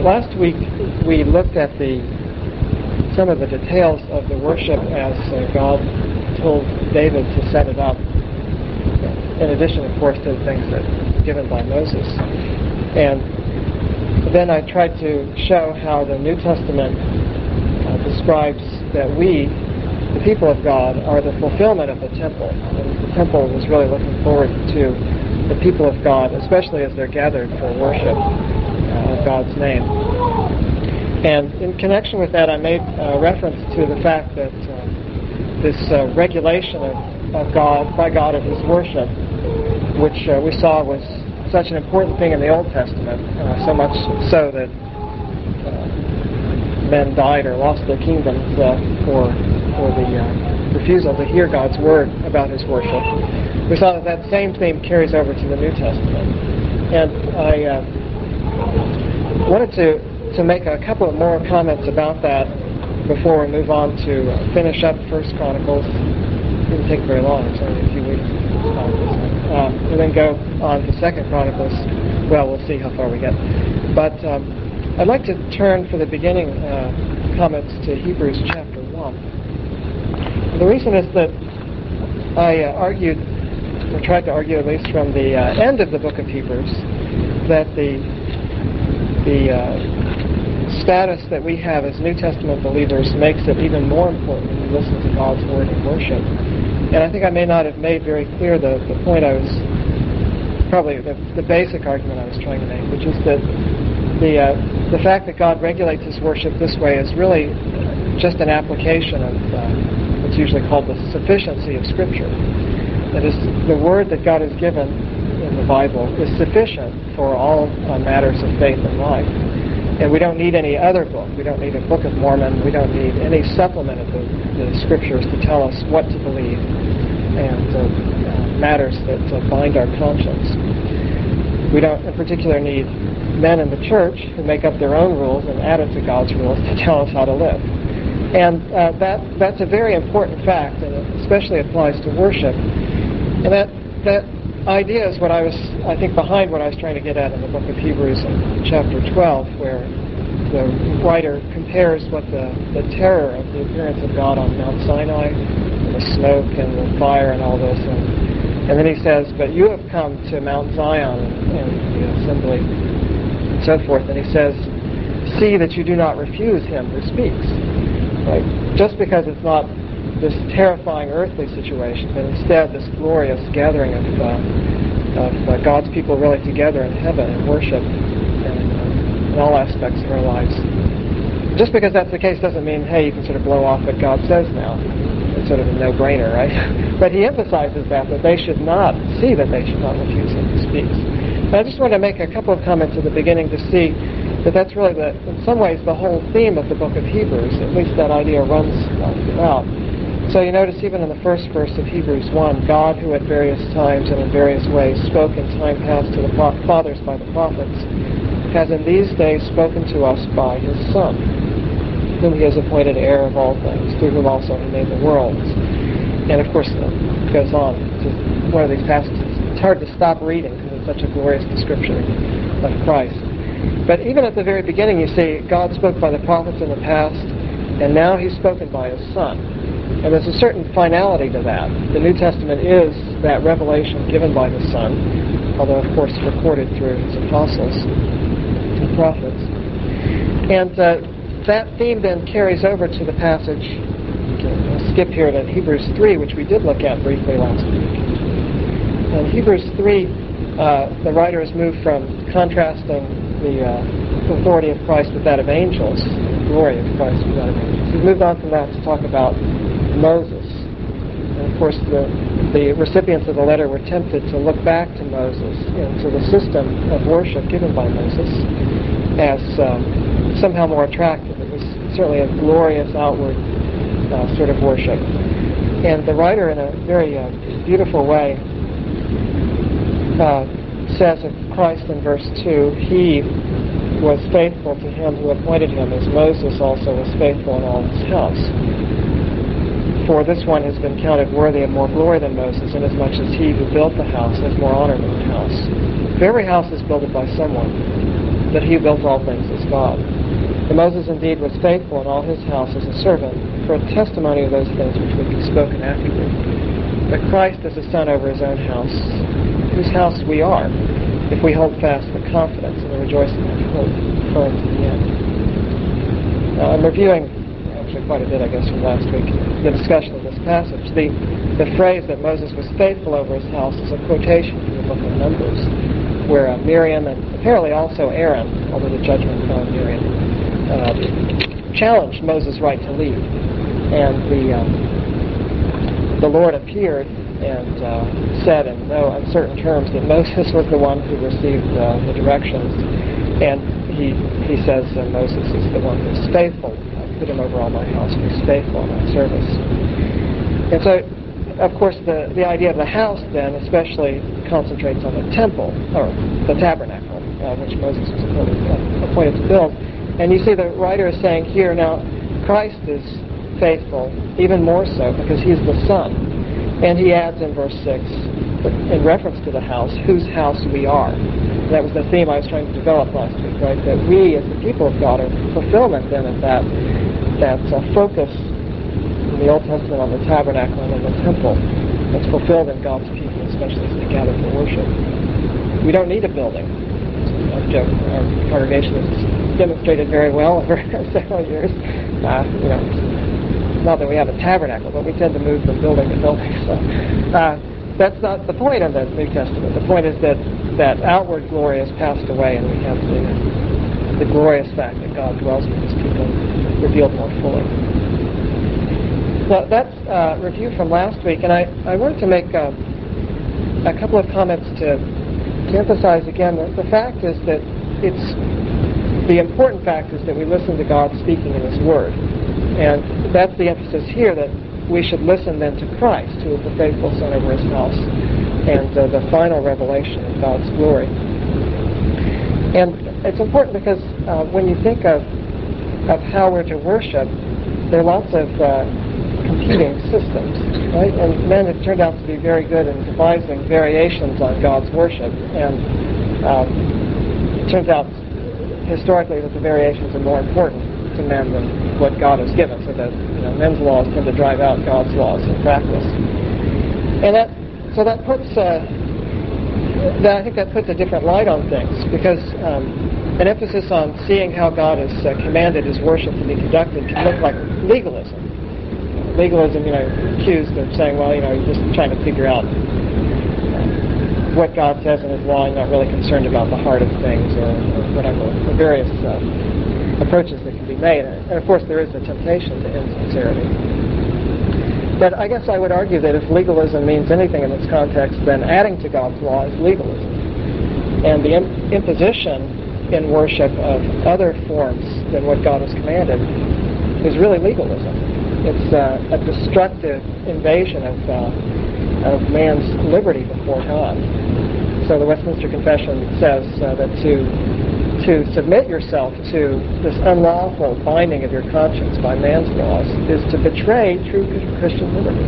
Last week we looked at some of the details of the worship as God told David to set it up, in addition, of course, to the things that were given by Moses. And then I tried to show how the New Testament describes that we, the people of God, are the fulfillment of the temple. And the temple was really looking forward to the people of God, especially as they're gathered for worship of God's name. And in connection with that, I made reference to the fact that this regulation of God, by God, of His worship, which we saw was such an important thing in the Old Testament, so much so that men died or lost their kingdoms for the refusal to hear God's word about His worship. We saw that same theme carries over to the New Testament. And I wanted to make a couple of more comments about that before we move on to finish up 1 Chronicles. It didn't take very long, it's only a few weeks. And then go on to 2 Chronicles. Well, we'll see how far we get. But I'd like to turn for the beginning comments to Hebrews chapter 1. The reason is that I argued, or tried to argue at least from the end of the book of Hebrews, that the status that we have as New Testament believers makes it even more important when we listen to God's word and worship. And I think I may not have made very clear the point I was, probably the basic argument I was trying to make, which is that the fact that God regulates His worship this way is really just an application of what's usually called the sufficiency of Scripture. That is, the word that God has given in the Bible is sufficient for all matters of faith and life. And we don't need any other book. We don't need a Book of Mormon. We don't need any supplement of the Scriptures to tell us what to believe and matters that bind our conscience. We don't, in particular, need men in the church who make up their own rules and add it to God's rules to tell us how to live. And that's a very important fact, and it especially applies to worship. And that idea is what I think, behind what I was trying to get at in the book of Hebrews in chapter 12, where the writer compares what the terror of the appearance of God on Mount Sinai, and the smoke and the fire and all this, and then he says, but you have come to Mount Zion and the assembly and so forth, and he says, see that you do not refuse Him who speaks. Right? Just because it's not this terrifying earthly situation, but instead this glorious gathering of God's people really together in heaven and worship in all aspects of our lives. Just because that's the case doesn't mean, hey, you can sort of blow off what God says now. It's sort of a no-brainer, right? But he emphasizes that they should not see that they should not refuse Him who speaks. And I just want to make a couple of comments at the beginning to see that that's really, in some ways, the whole theme of the book of Hebrews. At least that idea runs throughout. So you notice even in the first verse of Hebrews 1, God, who at various times and in various ways spoke in time past to the fathers by the prophets, has in these days spoken to us by His Son, whom He has appointed heir of all things, through whom also He made the worlds. And of course, it goes on to one of these passages. It's hard to stop reading because it's such a glorious description of Christ. But even at the very beginning, you see, God spoke by the prophets in the past, and now He's spoken by His Son. And there's a certain finality to that. The New Testament is that revelation given by the Son, although, of course, recorded through His apostles and prophets. And that theme then carries over to the passage, I'll skip here to Hebrews 3, which we did look at briefly last week. In Hebrews 3, the writer has moved from contrasting the authority of Christ with that of angels, the glory of Christ with that of angels. He's moved on from that to talk about Moses. And of course, the recipients of the letter were tempted to look back to Moses, to the system of worship given by Moses, as somehow more attractive. It was certainly a glorious outward sort of worship. And the writer, in a very beautiful way, says of Christ in verse 2, He was faithful to Him who appointed Him, as Moses also was faithful in all His house. For this one has been counted worthy of more glory than Moses, inasmuch as he who built the house has more honor than the house. For every house is built by someone, that he who builds all things is God. And Moses indeed was faithful in all his house as a servant for a testimony of those things which would be spoken afterward. But Christ is a son over his own house, whose house we are, if we hold fast the confidence and the rejoicing of hope firm to the end. I'm reviewing, actually quite a bit, I guess, from last week, the discussion of this passage. The phrase that Moses was faithful over his house is a quotation from the book of Numbers, where Miriam and apparently also Aaron, although the judgment fell on Miriam, challenged Moses' right to lead. And the Lord appeared and said in no uncertain terms that Moses was the one who received the directions. And he says Moses is the one who's faithful. I put him over all my house, who's faithful in my service. And so, of course, the idea of the house then especially concentrates on the temple, or the tabernacle, which Moses was appointed to build. And you see the writer is saying here, now, Christ is faithful, even more so, because he's the Son. And he adds in verse 6, in reference to the house, whose house we are. And that was the theme I was trying to develop last week, right? That we, as the people of God, are fulfillment then of that focus in the Old Testament on the tabernacle and in the temple that's fulfilled in God's people, especially as they gather for worship. We don't need a building. Our congregation has demonstrated very well over several years. Not that we have a tabernacle, but we tend to move from building to building. So that's not the point of the New Testament. The point is that outward glory has passed away, and we have the glorious fact that God dwells with his people revealed more fully. Well, that's a review from last week, and I wanted to make a couple of comments to emphasize again that the fact is that the important fact is that we listen to God speaking in his word. And that's the emphasis here, that we should listen then to Christ, who is the faithful Son over his house, and the final revelation of God's glory. And it's important because when you think of how we're to worship, there are lots of competing systems, right? And men have turned out to be very good in devising variations on God's worship. And it turns out historically that the variations are more important to men than what God has given, so that men's laws tend to drive out God's laws in practice. And I think that puts a different light on things, because an emphasis on seeing how God has commanded his worship to be conducted can look like legalism. Legalism, accused of saying, well, you're just trying to figure out what God says in his law, you're not really concerned about the heart of things, or whatever, the various approaches that can be made. And of course there is a temptation to insincerity. But I guess I would argue that if legalism means anything in this context, then adding to God's law is legalism. And the imposition in worship of other forms than what God has commanded is really legalism. It's a destructive invasion of man's liberty before God. So the Westminster Confession says that to submit yourself to this unlawful binding of your conscience by man's laws is to betray true Christian liberty.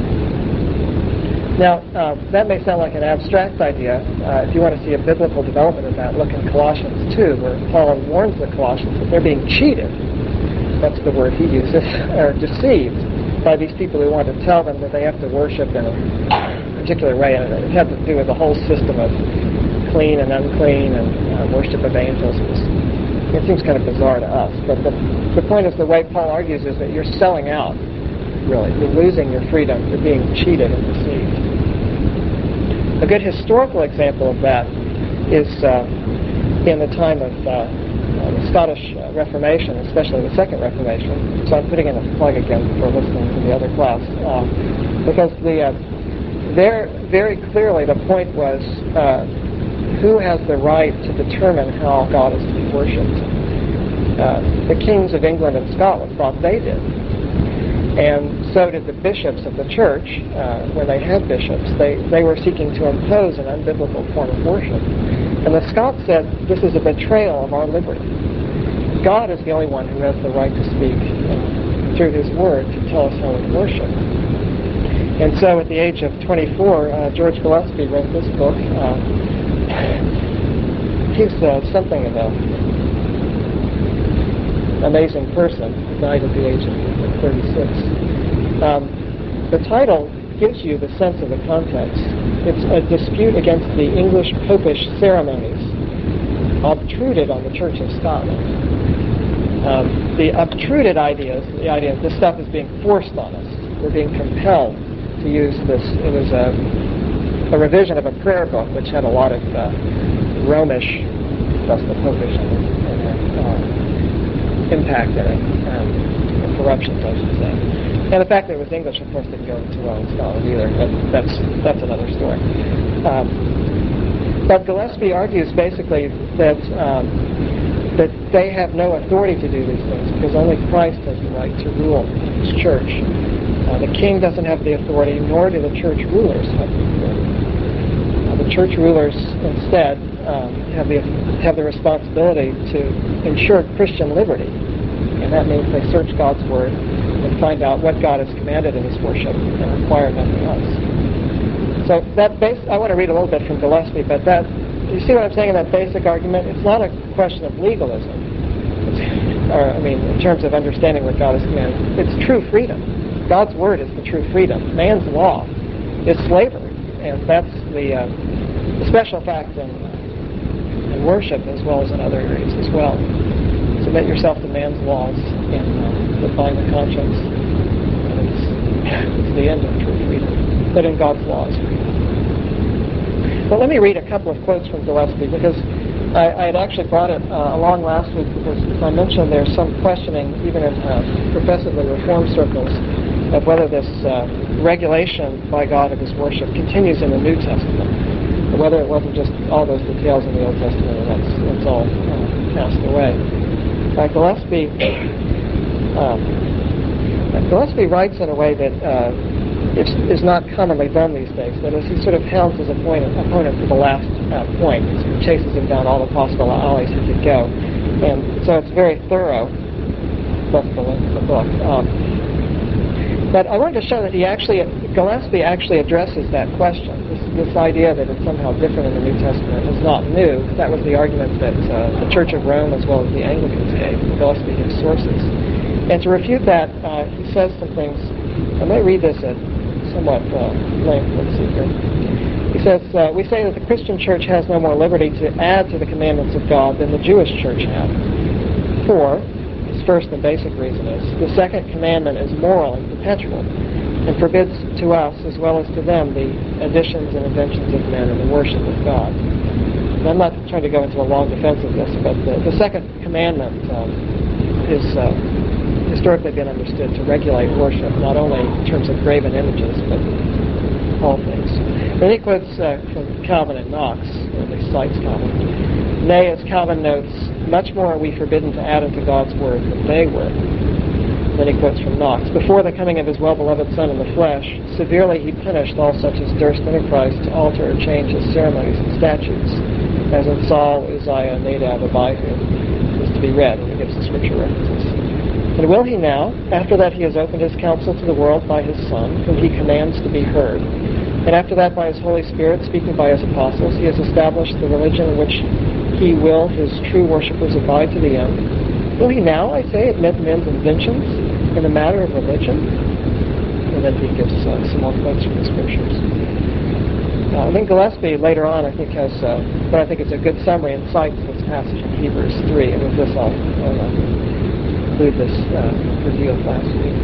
Now, that may sound like an abstract idea. If you want to see a biblical development of that, look in Colossians 2, where Paul warns the Colossians that they're being cheated. That's the word he uses, or deceived by these people who want to tell them that they have to worship in a particular way. And it had to do with the whole system of clean and unclean and worship of angels. It seems kind of bizarre to us. But the point is, the way Paul argues is that you're selling out, really. You're losing your freedom. You're being cheated and deceived. A good historical example of that is in the time of the Scottish Reformation, especially the Second Reformation. So I'm putting in a plug again for listening to the other class. Because there, very clearly, the point was who has the right to determine how God is to be worshipped. The kings of England and Scotland thought they did. And so did the bishops of the church. When they had bishops, they were seeking to impose an unbiblical form of worship. And the Scots said, this is a betrayal of our liberty. God is the only one who has the right to speak through his word to tell us how we worship. And so at the age of 24, George Gillespie wrote this book. He's something of a amazing person who died at the age of 36. The title gives you the sense of the context. It's a dispute against the English popish ceremonies obtruded on the Church of Scotland. The obtruded idea is the idea that this stuff is being forced on us. We're being compelled to use this. It was a revision of a prayer book which had a lot of Romish, thus the popish impact in it, and corruptions, I should say. And the fact that it was English, of course, didn't go too well in Scotland either, but that's another story. But Gillespie argues basically that they have no authority to do these things because only Christ has the right to rule his church. The king doesn't have the authority, nor do the church rulers have the authority. The church rulers instead have the responsibility to ensure Christian liberty, and that means they search God's Word and find out what God has commanded in His worship and require nothing else. So I want to read a little bit from Gillespie, but you see what I'm saying in that basic argument? It's not a question of legalism, in terms of understanding what God has commanded. It's true freedom. God's Word is the true freedom. Man's law is slavery, and that's the special fact in worship as well as in other areas as well. Submit yourself to man's laws and define the conscience. And it's the end of true freedom. But in God's law is freedom. Well, let me read a couple of quotes from Gillespie because I had actually brought it along last week because, as I mentioned, there's some questioning even in professedly Reformed circles of whether this regulation by God of His worship continues in the New Testament, or whether it wasn't just all those details in the Old Testament and that's all passed away. Gillespie writes in a way that is not commonly done these days. That is, he sort of hounds his opponent to the last point. He chases him down all the possible alleys he could go. And so it's very thorough. That's the length of the book. But I wanted to show that Gillespie actually addresses that question. This idea that it's somehow different in the New Testament is not new. That was the argument that the Church of Rome as well as the Anglicans gave. Gillespie gives sources. And to refute that, he says some things. I may read this at somewhat length. Let's see here. He says, we say that the Christian church has no more liberty to add to the commandments of God than the Jewish church had. For, his first and basic reason is, the second commandment is moral and perpetual, and forbids to us as well as to them the additions and inventions of men in the worship of God. And I'm not trying to go into a long defense of this, but the second commandment is historically been understood to regulate worship, not only in terms of graven images, but all things. Then he quotes from Calvin and Knox, or at least cites Calvin. Nay, as Calvin notes, much more are we forbidden to add into God's Word than they were. Then he quotes from Knox. Before the coming of his well-beloved Son in the flesh, severely he punished all such as durst enterprise to alter or change his ceremonies and statutes, as in Saul, Uzziah, Nadab, Abihu, is to be read, and he gives the scripture references. And will he now, after that he has opened his counsel to the world by his Son, whom he commands to be heard, and after that by his Holy Spirit, speaking by his apostles, he has established the religion in which he will his true worshippers abide to the end, will he now, I say, admit men's inventions in the matter of religion? And then he gives some more quotes from the scriptures. Then Gillespie later on, I think, has what I think is a good summary and cites this passage in Hebrews 3, and with this I'll include this review of last week.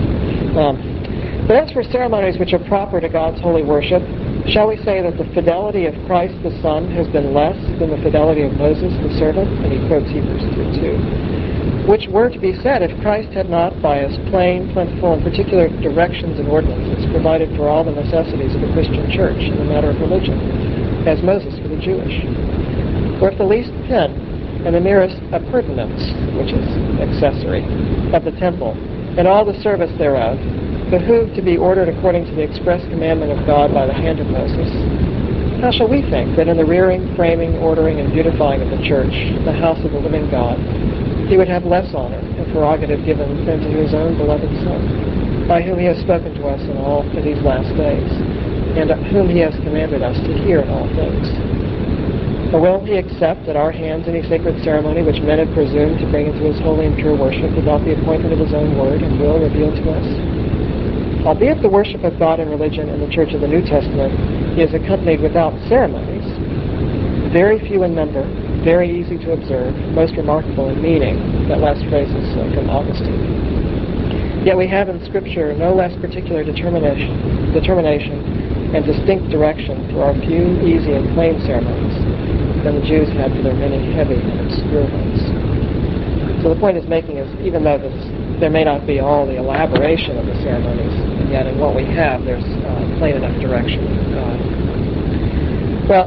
But as for ceremonies which are proper to God's holy worship, shall we say that the fidelity of Christ the Son has been less than the fidelity of Moses the servant? And he quotes Hebrews 3:2. Which were to be said if Christ had not, by his plain, plentiful, and particular directions and ordinances, provided for all the necessities of a Christian church in the matter of religion, as Moses for the Jewish. Or if the least pin and the merest appurtenance, which is accessory, of the temple, and all the service thereof, behooved to be ordered according to the express commandment of God by the hand of Moses, how shall we think that in the rearing, framing, ordering, and beautifying of the church, the house of the living God, he would have less honor and prerogative given than to his own beloved Son, by whom he has spoken to us in all for these last days, and whom he has commanded us to hear in all things? Or will he accept at our hands any sacred ceremony which men have presumed to bring into his holy and pure worship without the appointment of his own word and will revealed to us? Albeit the worship of God and religion in the Church of the New Testament is accompanied without ceremonies, very few in number, very easy to observe, most remarkable in meaning. That last phrase is from Augustine. Yet we have in Scripture no less particular determination and distinct direction for our few, easy, and plain ceremonies than the Jews had for their many heavy and obscure ones. So the point is making is, even though there may not be all the elaboration of the ceremonies, and yet in what we have, there's plain enough direction from God. Well,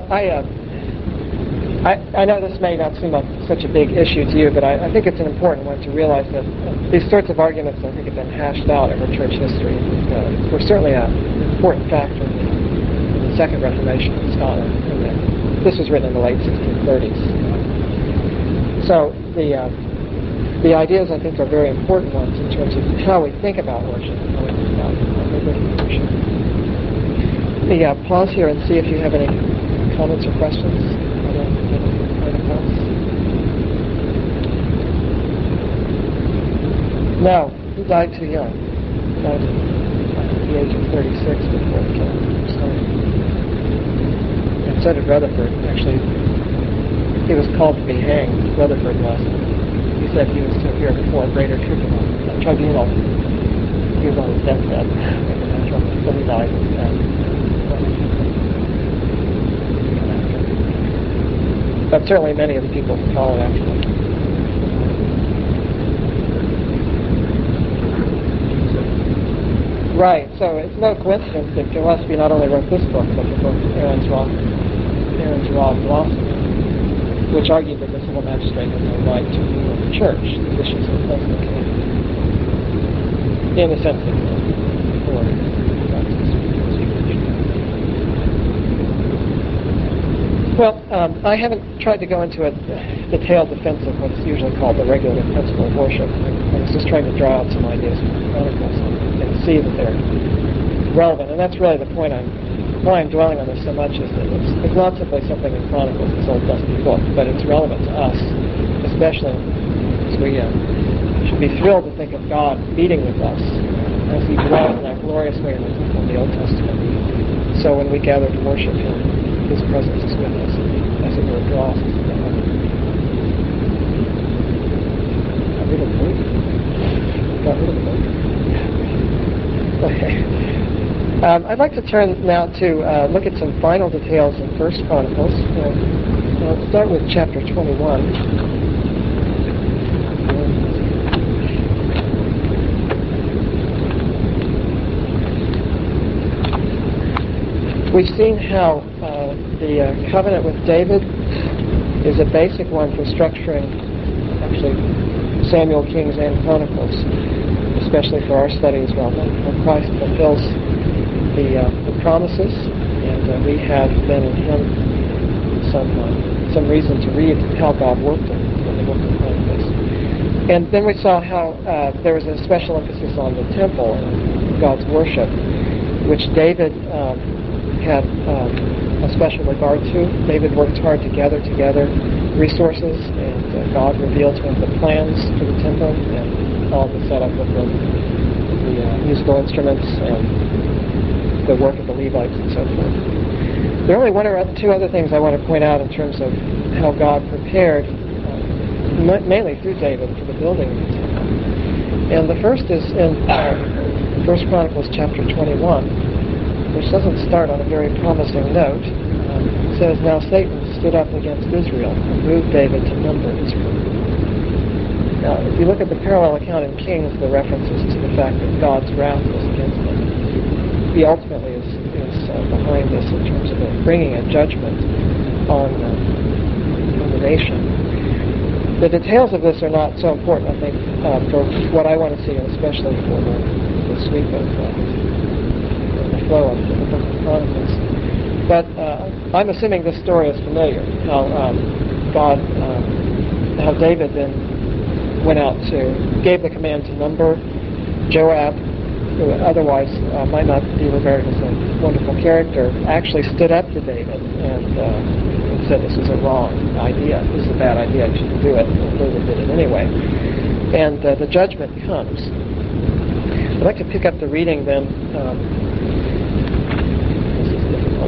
I know this may not seem like such a big issue to you, but I think it's an important one to realize that these sorts of arguments, I think, have been hashed out over church history. Were certainly an important factor in the Second Reformation in Scotland. This was written in the late 1630s. So the ideas, I think, are very important ones in terms of how we think about worship, how we think about worship. Let me pause here and see if you have any comments or questions. No, he died too young. He died at the age of 36 before the killing started. And so did Rutherford. Actually, he was called to be hanged. Rutherford was. He said he was to appear before a greater tribunal. He was on his deathbed. So he died. But certainly many of the people who followed after him. Right, so it's no coincidence that Gillespie not only wrote this book, but the book Aaron's Rod Philosophy, which argued that the civil magistrate had no right to rule the church, the bishops of the king, in the sense that well, I haven't tried to go into a detailed defense of what's usually called the regulative principle of worship. I was just trying to draw out some ideas from the Chronicles and see that they're relevant. And that's really the point why I'm dwelling on this so much, is that it's not simply something in Chronicles, this old dusty book, but it's relevant to us, especially as we should be thrilled to think of God meeting with us as he dwells in that glorious way in the Old Testament. So when we gather to worship him, his presence is with us, as it were, draws us to him. Got rid of the book? Okay. I'd like to turn now to look at some final details in 1 Chronicles. I'll start with chapter 21. We've seen how the covenant with David is a basic one for structuring, actually, Samuel, Kings, and Chronicles, especially for our study as well. When Christ fulfills the promises, and we have then in him some reason to read how God worked in the book of Chronicles. And then we saw how there was a special emphasis on the temple and God's worship, which David had a special regard to. David worked hard to gather together resources, and God revealed to him the plans for the temple and all the setup of the musical instruments and the work of the Levites and so forth. There are only one or two other things I want to point out in terms of how God prepared, mainly through David, for the building of the temple. And the first is in 1 Chronicles chapter 21, which doesn't start on a very promising note. It says, "Now Satan stood up against Israel and moved David to number Israel." Now, if you look at the parallel account in Kings, the references to the fact that God's wrath was against them. He ultimately is behind this in terms of bringing a judgment on the nation. The details of this are not so important, I think, for what I want to see, and especially for the sweep of the flow of the book of Chronicles. But I'm assuming this story is familiar, how David then went out gave the command to number. Joab, who otherwise might not be regarded as a wonderful character, actually stood up to David and said this was a wrong idea. This is a bad idea. You shouldn't do it. And David did it anyway. And the judgment comes. I'd like to pick up the reading then. This is difficult.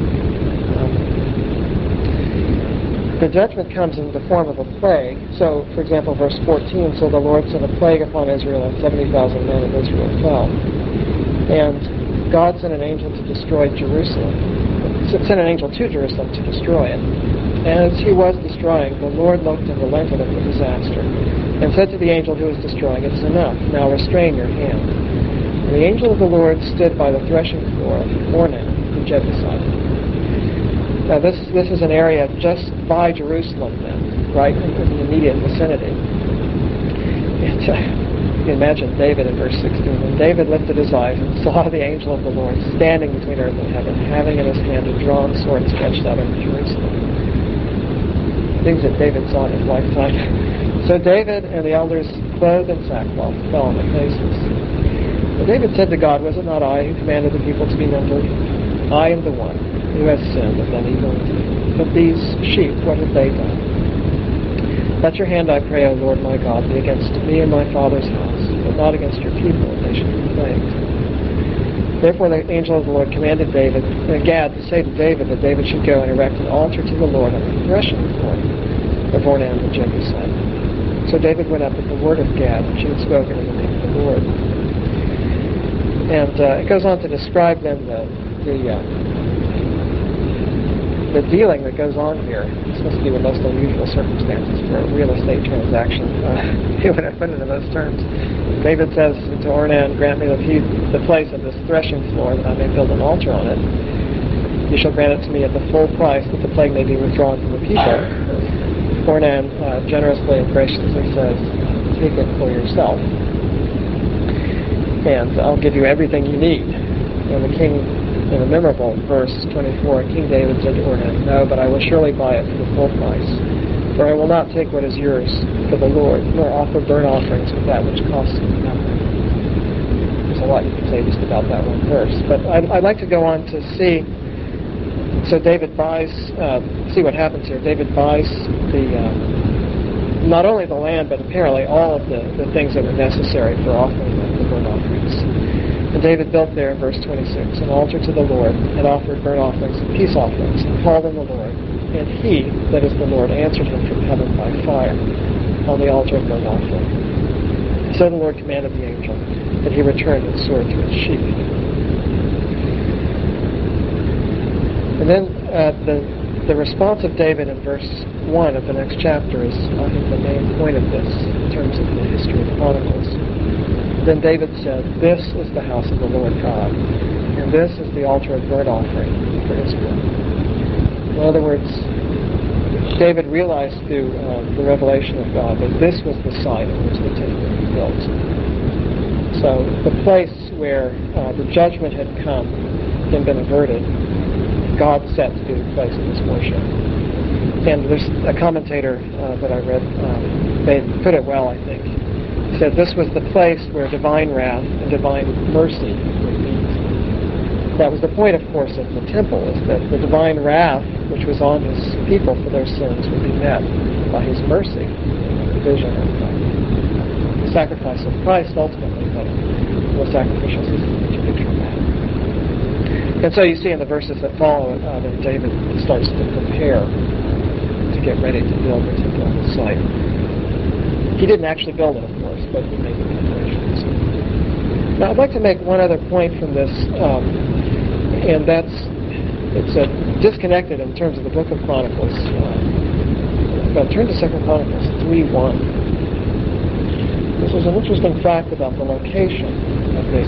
The judgment comes in the form of a plague. So, for example, verse 14, so the Lord sent a plague upon Israel, and 70,000 men of Israel fell. And God sent an angel to destroy Jerusalem. Sent an angel to Jerusalem to destroy it. And as he was destroying, the Lord looked and relented of the disaster, and said to the angel who was destroying, it is enough, now restrain your hand. And the angel of the Lord stood by the threshing floor of Ornan, the Jebusite. Now this is an area just by Jerusalem then, right in the immediate vicinity. And you can imagine David in verse 16. And David lifted his eyes and saw the angel of the Lord standing between earth and heaven, having in his hand a drawn sword stretched out over Jerusalem. Things that David saw in his lifetime. So David and the elders, clothed in sackcloth, fell on their faces. But David said to God, was it not I who commanded the people to be numbered? I am the one who has sinned and done evil. But these sheep, what have they done? Let your hand, I pray, O Lord my God, be against me and my father's house, but not against your people, that they should be plagued. Therefore the angel of the Lord commanded Gad to say to David that David should go and erect an altar to the Lord on the threshing floor of Ornan the Jebusite. So David went up at the word of Gad, which he had spoken in the name of the Lord. And it goes on to describe then the dealing that goes on here. This must be the most unusual circumstances for a real estate transaction. He would have put it in those terms. David says to Ornan, grant me the place of this threshing floor, that I may build an altar on it. You shall grant it to me at the full price, that the plague may be withdrawn from the people. Ornan generously and graciously says, take it for yourself, and I'll give you everything you need. And the king, in a memorable verse 24, King David said to Ornan, no, but I will surely buy it for the full price, for I will not take what is yours for the Lord, nor offer burnt offerings with that which costs me nothing. There's a lot you can say just about that one verse, but I'd like to go on to see. So David buys, see what happens here. David buys not only the land, but apparently all of the things that were necessary for offering the burnt offerings. And David built there, in verse 26, an altar to the Lord, and offered burnt offerings and peace offerings, and called on the Lord. And he, that is the Lord, answered him from heaven by fire on the altar of burnt offering. So the Lord commanded the angel that he return the sword to its sheath. And then the response of David in verse 1 of the next chapter is, I think, the main point of this in terms of the history of Chronicles. Then David said, this is the house of the Lord God, and this is the altar of burnt offering for Israel. In other words, David realized through the revelation of God that this was the site in which the temple would be built. So the place where the judgment had come and been averted, God set to be the place of this worship. And there's a commentator that I read, they put it well, I think. He said this was the place where divine wrath and divine mercy would meet. That was the point, of course, of the temple, is that the divine wrath, which was on his people for their sins, would be met by his mercy, the vision of the sacrifice of Christ ultimately, but the sacrificial system which picture of that. And so you see in the verses that follow that David starts to prepare to get ready to build the temple on the site. He didn't actually build it, of course, but he made the preparations. Now I'd like to make one other point from this, and it's disconnected in terms of the book of Chronicles. But turn to 2 Chronicles 3:1. This is an interesting fact about the location of this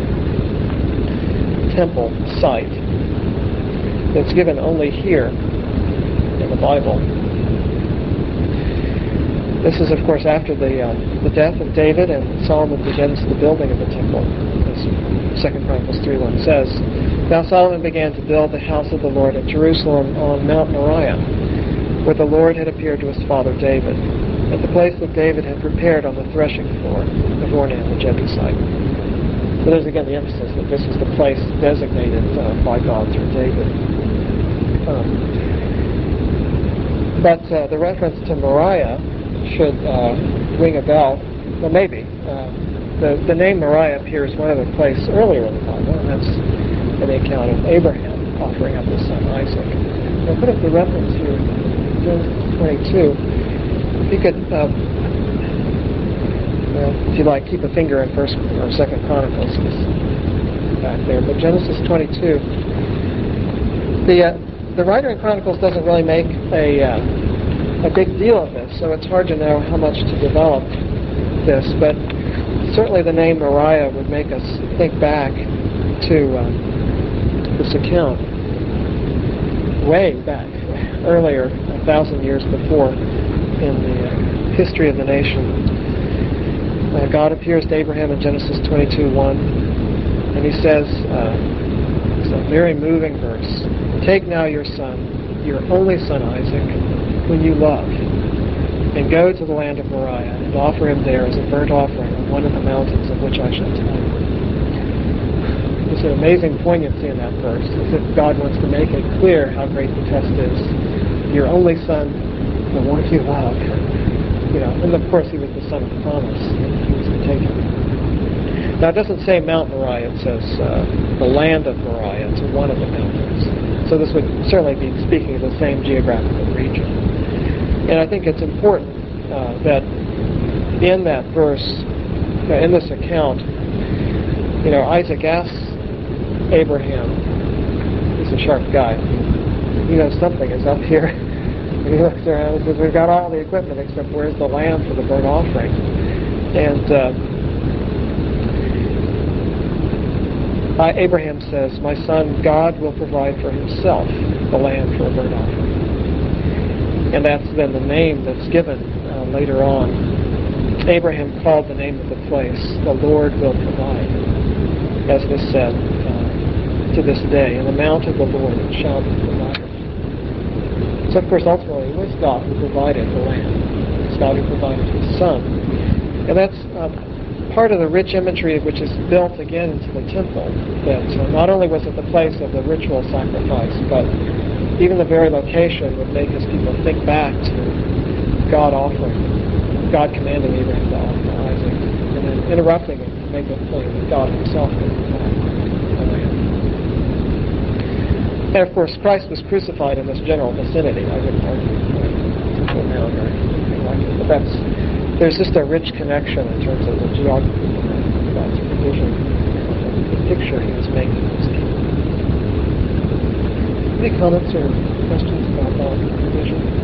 temple site that's given only here in the Bible. This is, of course, after the death of David, and Solomon begins the building of the temple, as 2 Chronicles 3:1 says. Now Solomon began to build the house of the Lord at Jerusalem on Mount Moriah, where the Lord had appeared to his father David, at the place that David had prepared on the threshing floor of Ornan the Jebusite. So there's again the emphasis that this is the place designated by God through David. But the reference to Moriah should ring a bell. Well, maybe. The name Moriah appears one other place earlier in the Bible, and that's in the account of Abraham offering up his son Isaac. I'll put up the reference here, Genesis 22. If you could, if you like, keep a finger in First or Second Chronicles back there. But Genesis 22, the writer in Chronicles doesn't really make a big deal of this, so it's hard to know how much to develop this. But certainly the name Moriah would make us think back to this account way back, earlier, 1,000 years before, in the history of the nation. God appears to Abraham in Genesis 22:1, and he says, it's a very moving verse, "Take now your son, your only son Isaac, whom you love, and go to the land of Moriah, and offer him there as a burnt offering on one of the mountains of which I shall tell you." There's an amazing poignancy in that verse, as if God wants to make it clear how great the test is. Your only son, the one you love. And of course he was the son of promise, and he was to take him. Now it doesn't say Mount Moriah, it says the land of Moriah. It's one of the mountains. So this would certainly be speaking of the same geographical region. And I think it's important that in that verse, in this account, Isaac asks Abraham, he's a sharp guy, he knows something is up here. And he looks around and says, we've got all the equipment except where's the lamb for the burnt offering? And Abraham says, my son, God will provide for himself the lamb for a burnt offering. And that's then the name that's given later on. Abraham called the name of the place, the Lord will provide, as was said to this day, in the mount of the Lord it shall be provided. So, of course, ultimately, it was God who provided the lamb. It's God who provided his son. And that's part of the rich imagery which is built again into the temple, that not only was it the place of the ritual sacrifice, but even the very location would make his people think back to God offering, God commanding Abraham to offer Isaac, and then interrupting it to make it plain that God himself would provide the lamb. And of course, Christ was crucified in this general vicinity. I wouldn't argue around or anything like it. But there's just a rich connection in terms of the geography of God's provision, the picture he was making of his people. Any comments or questions about that provision?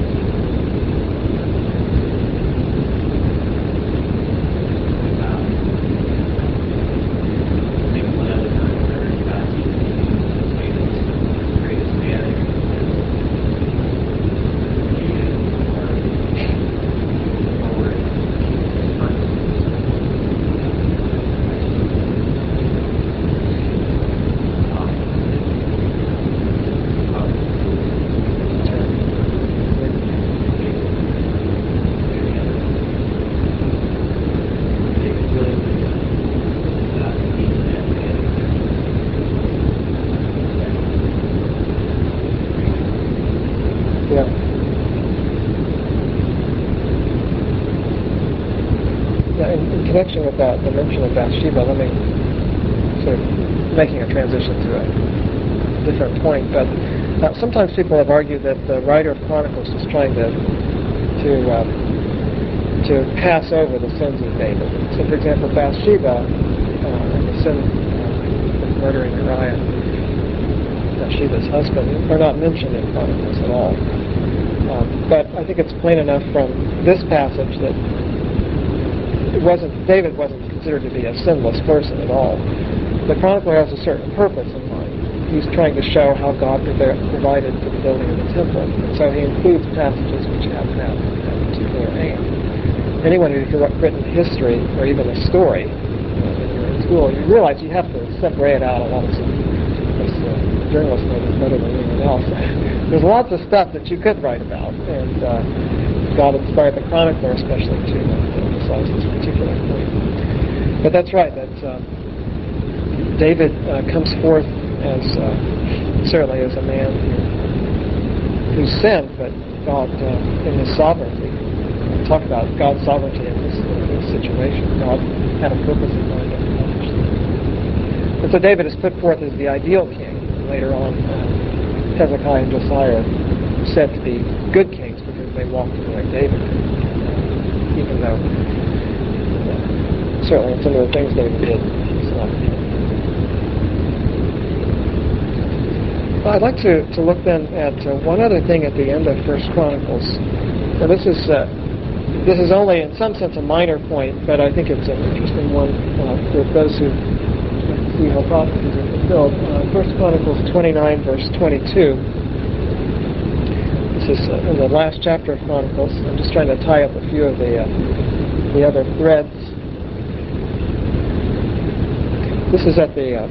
In connection with that, the mention of Bathsheba, let me sort of making a transition to a different point, but sometimes people have argued that the writer of Chronicles is trying to pass over the sins of David. So, for example, Bathsheba and the sin of murdering Uriah, Bathsheba's husband, are not mentioned in Chronicles at all. But I think it's plain enough from this passage that David wasn't considered to be a sinless person at all. The chronicler has a certain purpose in mind. He's trying to show how God provided for the building of the temple. And so he includes passages which have that particular aim. Anyone who's written history, or even a story, when you're in school, you realize you have to separate out a lot of stuff. Journalists know this better than anyone else. There's lots of stuff that you could write about, and God inspired the chronicler especially to emphasize this particular point. But that's right, that David comes forth as certainly as a man who sinned, but God in His sovereignty. Talk about God's sovereignty in this situation. God had a purpose in mind to accomplish that. And so David is put forth as the ideal king. Later on, Hezekiah and Josiah are said to be good kings because they walked the way David did. Even though certainly some of the things David did, it's not. Well, I'd like to look then at one other thing at the end of 1 Chronicles. Now this is only in some sense a minor point, but I think it's an interesting one for those who see how prophecies are fulfilled. 1 Chronicles 29, verse 22. This is in the last chapter of Chronicles. I'm just trying to tie up a few of the other threads. This is at the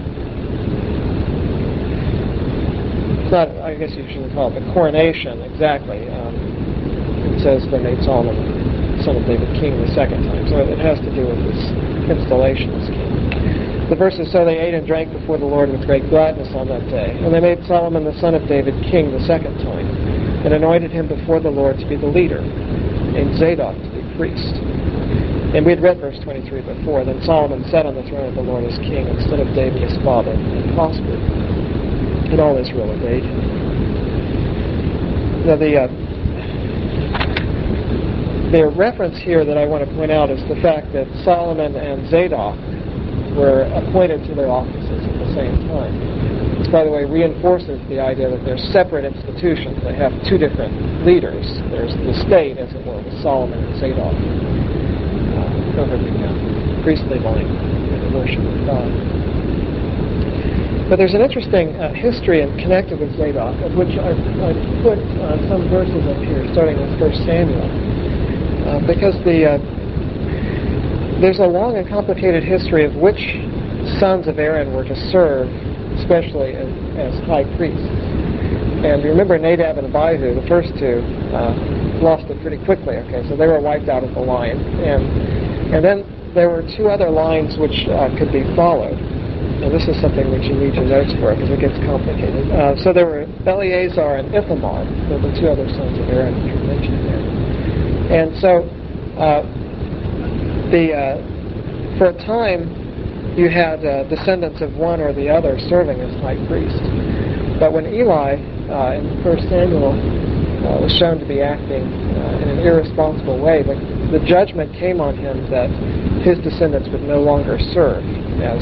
not, I guess you should call it the coronation, exactly. It says they made Solomon, son of David, king the second time. So it has to do with his installation as king. The verse is, so they ate and drank before the Lord with great gladness on that day. And they made Solomon, the son of David, king the second time, and anointed him before the Lord to be the leader, and Zadok to be priest. And we had read verse 23 before. Then Solomon sat on the throne of the Lord as king instead of David his father, and prospered. And all Israel obeyed him. Now the reference here that I want to point out is the fact that Solomon and Zadok were appointed to their offices at the same time. This, by the way, reinforces the idea that they're separate institutions. They have two different leaders. There's the state, as it were, with Solomon and Zadok over the priestly line and the worship of God. But there's an interesting history connected with Zadok, of which I've put some verses up here, starting with 1 Samuel, because there's a long and complicated history of which sons of Aaron were to serve, especially as high priests. And you remember Nadab and Abihu, the first two, lost it pretty quickly. Okay, so they were wiped out of the line, and then there were two other lines which could be followed. And this is something that you need your notes for because it gets complicated. So there were Eleazar and Ithamar, the two other sons of Aaron which are mentioned there. And so for a time you had descendants of one or the other serving as high priest. But when Eli in 1 Samuel was shown to be acting in an irresponsible way, the judgment came on him that his descendants would no longer serve as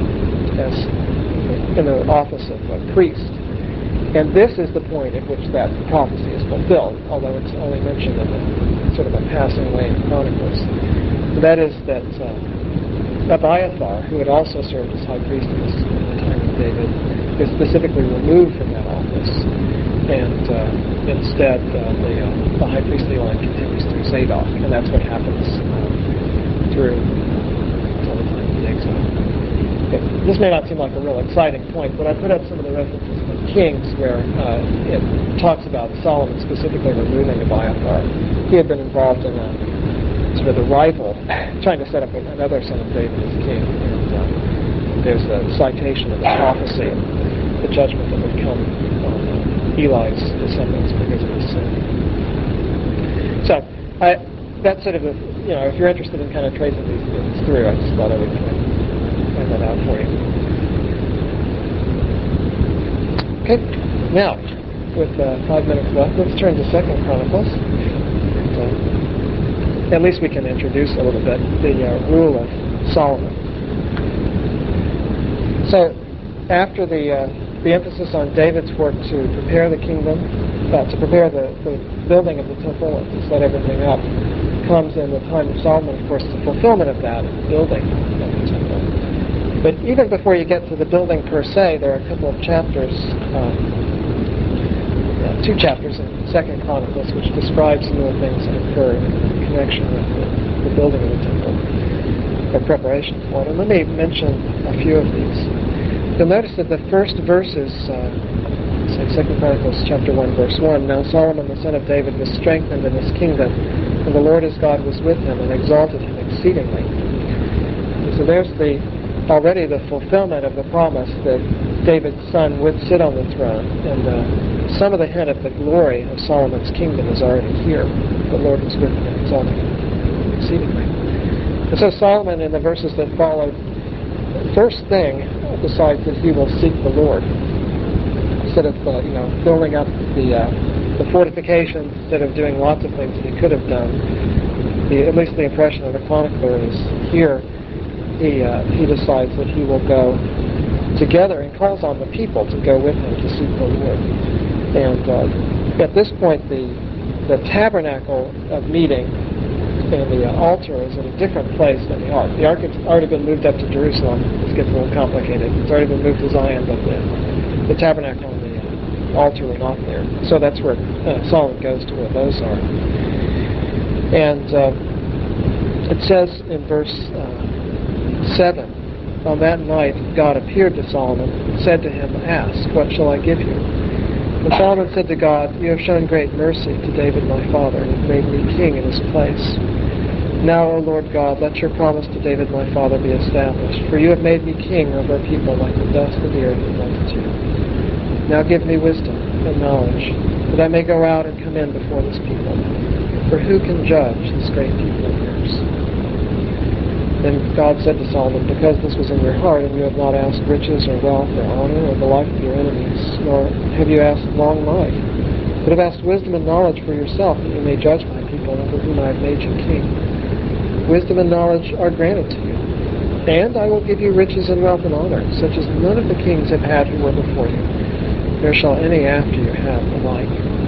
in the office of a priest. And this is the point at which that prophecy is fulfilled, although it's only mentioned in sort of a passing way in Chronicles. That is that Abiathar, who had also served as high priest in the time of David, is specifically removed from that office. And instead, the high priestly line continues through Zadok, and that's what happens through until the time of the exile. Okay. This may not seem like a real exciting point, but I put up some of the references from Kings where it talks about Solomon specifically removing Abiathar. He had been involved in a sort of a rival, trying to set up another son of David as king. And there's a citation of the prophecy, the judgment that would come on Eli's descendants because of his sin. So that's sort of if you're interested in kind of tracing these things through, I just thought I would find that out for you. Okay, now with 5 minutes left, let's turn to 2 Chronicles. And, at least we can introduce a little bit the rule of Solomon. So after the emphasis on David's work to prepare the kingdom, to prepare the building of the temple and to set everything up, comes in the time of Solomon, of course, the fulfillment of that building of the temple. But even before you get to the building per se, there are a couple of chapters, 2 chapters in 2 Chronicles, which describe some of the things that occur in connection with the building of the temple, or preparation for it. And let me mention a few of these. You'll notice that the first verses, 2 Chronicles chapter 1, verse 1, Now Solomon the son of David was strengthened in his kingdom, and the Lord his God was with him and exalted him exceedingly. So there's already the fulfillment of the promise that David's son would sit on the throne in the some of the hint at the glory of Solomon's kingdom is already here. The Lord is with him, exalting him exceedingly. And so Solomon, in the verses that followed, first thing decides that he will seek the Lord. Instead of building up the fortifications, instead of doing lots of things that he could have done, at least the impression of the chronicler is here, he decides that he will go together and calls on the people to go with him to seek the Lord. And at this point, the tabernacle of meeting and the altar is in a different place than the ark. The ark has already been moved up to Jerusalem. This gets a little complicated. It's already been moved to Zion, but the tabernacle and the altar are not there. So that's where Solomon goes to where those are. And it says in verse 7, on that night God appeared to Solomon and said to him, "Ask, what shall I give you?" And Solomon said to God, "You have shown great mercy to David my father, and have made me king in his place. Now, O Lord God, let your promise to David my father be established, for you have made me king over a people like the dust of the earth in multitude. Now give me wisdom and knowledge, that I may go out and come in before this people. For who can judge this great people of yours?" Then God said to Solomon, "Because this was in your heart, and you have not asked riches or wealth or honor or the life of your enemies, nor have you asked long life, but have asked wisdom and knowledge for yourself, that you may judge my people over whom I have made you king. Wisdom and knowledge are granted to you, and I will give you riches and wealth and honor, such as none of the kings have had who were before you. Nor shall any after you have the like."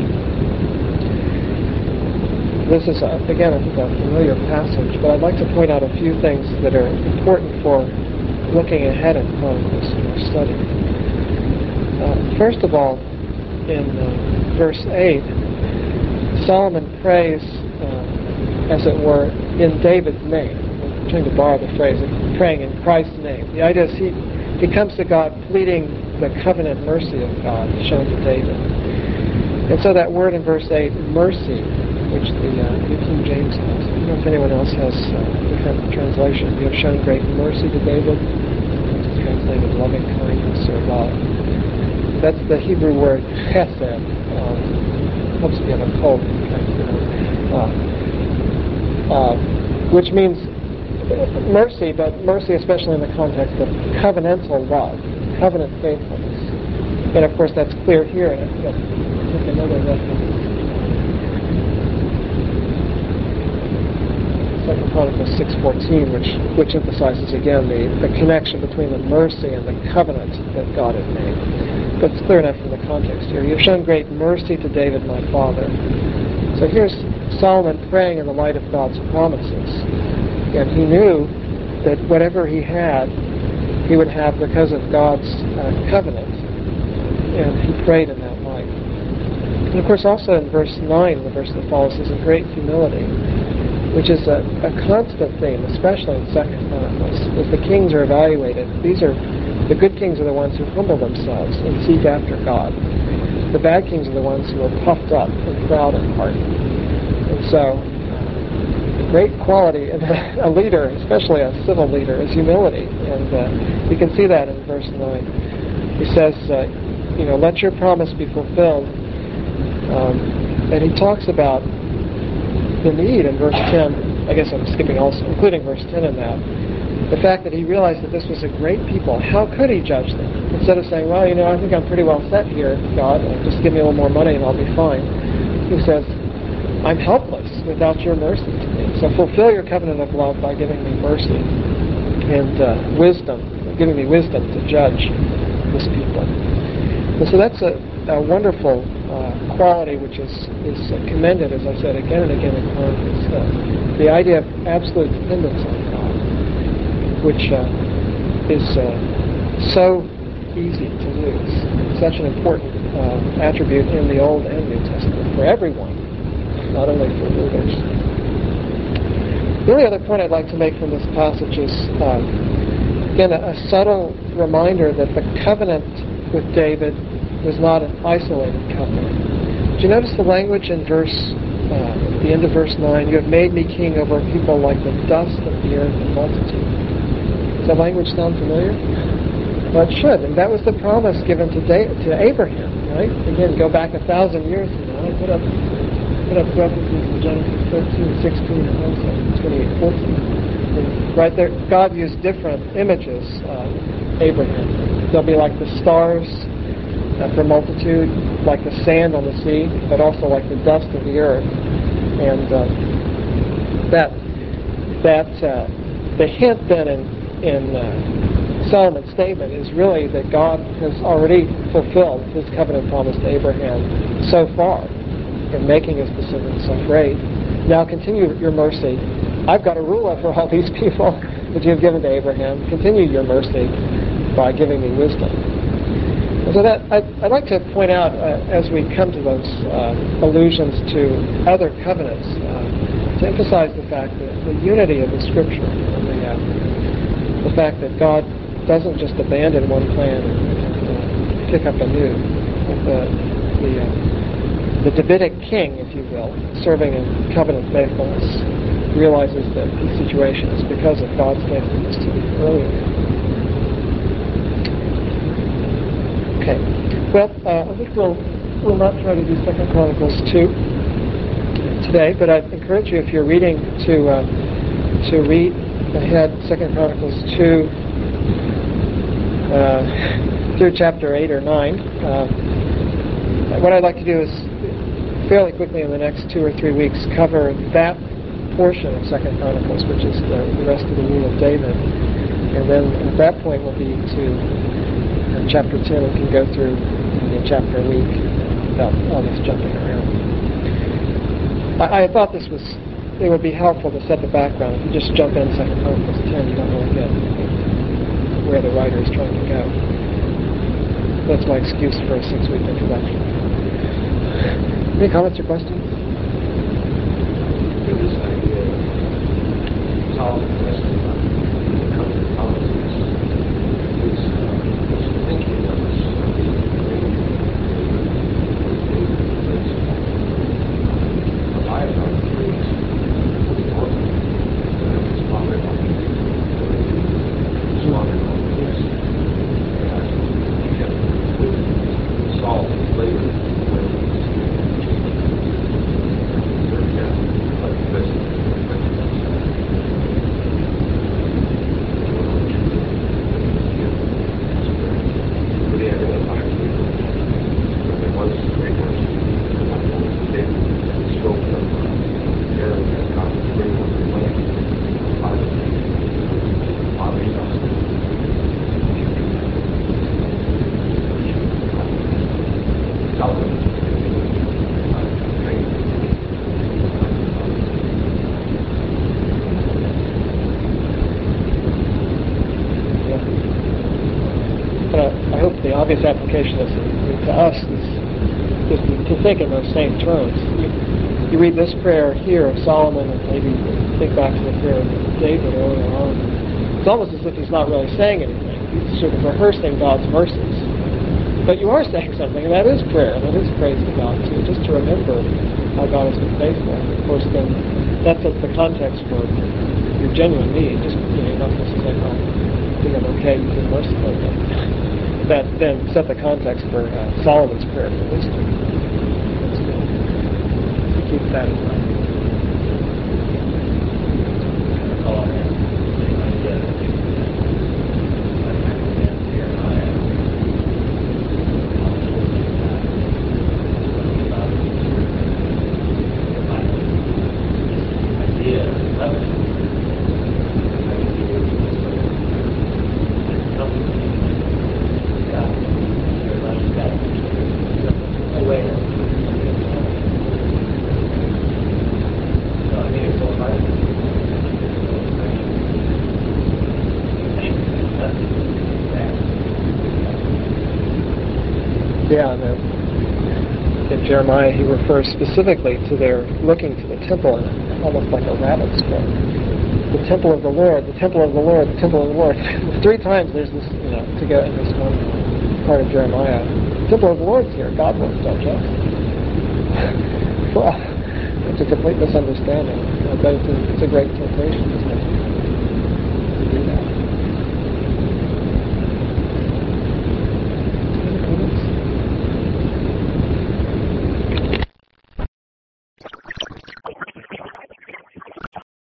This is, again, I think a familiar passage, but I'd like to point out a few things that are important for looking ahead in Chronicles in our study. First of all, in verse 8, Solomon prays, as it were, in David's name. I'm trying to borrow the phrase of praying in Christ's name. The idea is he comes to God pleading the covenant mercy of God shown to David. And so that word in verse 8, mercy, which the New King James has. I don't know if anyone else has a different translation. You have shown great mercy to David. It's translated loving kindness or love. That's the Hebrew word chesed. Helps me have a cold. Which means mercy, but mercy especially in the context of covenantal love, covenant faithfulness. And of course that's clear here. Take another reference. 2 Chronicles 6:14, which emphasizes again the connection between the mercy and the covenant that God had made. But it's clear enough from the context here. "You've shown great mercy to David my father." So here's Solomon praying in the light of God's promises. And he knew that whatever he had, he would have because of God's covenant. And he prayed in that light. And of course also in verse 9, the verse that follows, is a great humility, which is a constant theme, especially in 2 Chronicles. As the kings are evaluated, the good kings are the ones who humble themselves and seek after God. The bad kings are the ones who are puffed up and proud in heart. And so, the great quality in a leader, especially a civil leader, is humility. And you can see that in verse 9. He says, let your promise be fulfilled. And he talks about the need in verse 10. I guess I'm skipping also, including verse 10 in that. The fact that he realized that this was a great people. How could he judge them? Instead of saying, well, I think I'm pretty well set here, God. Just give me a little more money and I'll be fine. He says, I'm helpless without your mercy to me. So fulfill your covenant of love by giving me mercy and wisdom, giving me wisdom to judge this people. And so that's a wonderful quality which is commended, as I said, again and again in Chronicles. The idea of absolute dependence on God, which is so easy to lose. Such an important attribute in the Old and New Testament for everyone, not only for leaders. The only other point I'd like to make from this passage is, again, a subtle reminder that the covenant with David was not an isolated covenant. Did you notice the language in at the end of verse 9? You have made me king over a people like the dust of the earth and multitude. Does that language sound familiar? Well, it should. And that was the promise given to Abraham. right? Again, go back 1,000 years from now. I put up references in Genesis 13, 16, and also 28, 14. And right there, God used different images of Abraham. They'll be like the stars for multitude, like the sand on the sea, but also like the dust of the earth. And the hint then in Solomon's statement is really that God has already fulfilled his covenant promise to Abraham so far in making his descendants so great. Now continue your mercy. I've got a rule over all these people that you have given to Abraham. Continue your mercy by giving me wisdom. And so that I'd like to point out as we come to those allusions to other covenants, to emphasize the fact that the unity of the Scripture and the fact that God doesn't just abandon one plan and pick up a new. The Davidic king, if you will, serving in covenant faithfulness, realizes that his situation is because of God's faithfulness to the earlier. Okay. Well, I think we'll not try to do 2 Chronicles 2 today, but I'd encourage you, if you're reading, to read ahead 2 Chronicles 2 through chapter 8 or 9. What I'd like to do is fairly quickly in the next 2 or 3 weeks cover that portion of 2 Chronicles, which is the rest of the rule of David. And then at that point we'll be to chapter 10 and can go through a chapter a week without all this jumping around. I thought it would be helpful to set the background. If you just jump in 2 Chronicles 10, you don't really get where the writer is trying to go. That's my excuse for a 6-week introduction. Any comments or questions? This idea of Solomon resting on the covenant policies is thinking of us relying on the trees for the order. It's longer on the trees. It's longer on the trees. And he solved later. The obvious application to us is to think in those same terms. You read this prayer here of Solomon and maybe think back to the prayer of David earlier on. It's almost as if he's not really saying anything. He's sort of rehearsing God's mercies. But you are saying something, and that is prayer, and that is praise to God, too, just to remember how God has been faithful. And of course, then that sets the context for your genuine need. Just, you're not supposed to say, well, I think I'm okay, you've been merciful. That then set the context for Solomon's prayer for wisdom. So keep that in mind. Yeah, in Jeremiah he refers specifically to their looking to the temple, almost like a rabbit's foot. The temple of the Lord, the temple of the Lord, the temple of the Lord. 3 times there's this, to go in this one part of Jeremiah. The temple of the Lord's here. God won't judge us. Well, it's a complete misunderstanding. But it's a great temptation, isn't it?